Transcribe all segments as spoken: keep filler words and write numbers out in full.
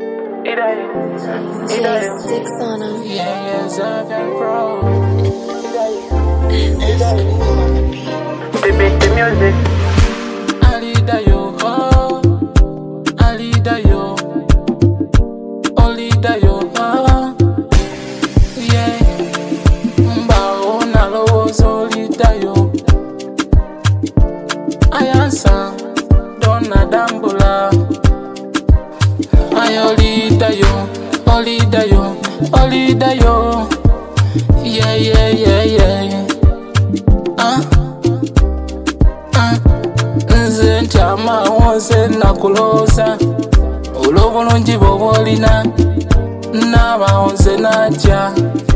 Six on him. Yeah, yeah, Zavian Pro. Baby, the music. Alida yo, oh. Alida yo. Olida yo, oh. Yeah. Mbao na lowozo olida yo. Ayansa, dona dambula. Ayolida yo, olida yo, olida yo. Yeah, yeah, yeah, yeah. Ah, ah. Nze ntyama wonse nakuloza. Olw'obulungi bw'olina naaba wonse natya.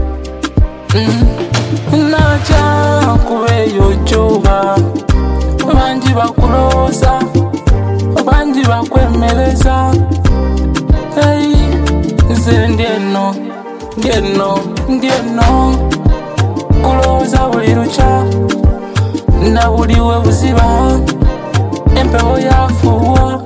Mm. Natya kuba eyo gy'oba. Bangi bakuloza, bangi bakwemereza. Hey, nze ndyeno, ndyeno, ndyeno. Kuloza buli lukya na buli we buziba. Empewo yafuuwa,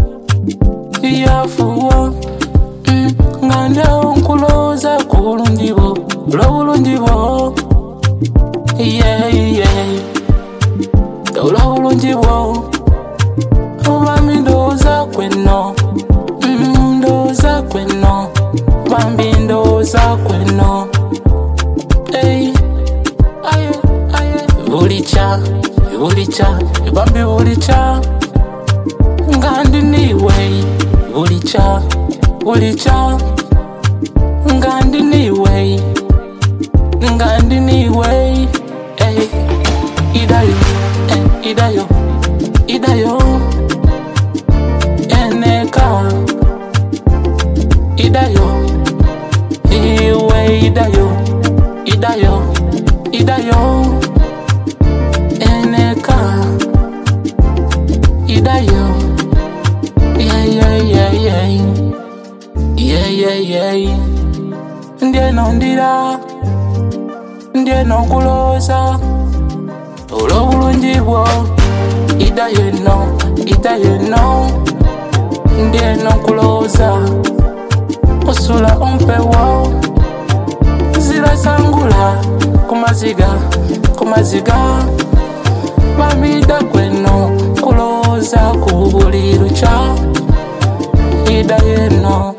yafuuwa. Mm, nga ndyawo nkuloza ku bulungi bwo, olw'obulungi bwo. Yeah, yeah. Olw'obulungi bwo bambi ndowooza kweno. Mm, ndowooza kweno, bambi ndowooza kweno. Hey, aye, aye. Bulikya, bulikya, bambi bulikya nga ndi niwe. Bulikya, bulikya nga ndi niwe, nga ndi niwe. Hey, idayo, eh, idayo, idayo. Eneka, idayo, iwe idayo, idayo, idayo. Eneka, idayo. Yeah, yeah, yeah, yeah. Yeah, yeah, yeah. Ndyeno ndira, ndyeno nkuloza olw'obulungi bwo. Idayo no, idayo no. Ndyeno nkuloza osula ompewo. Zirasangula kumaziga, kumaziga. Bamida kweno kuloza ku buli lukya. Idayo no.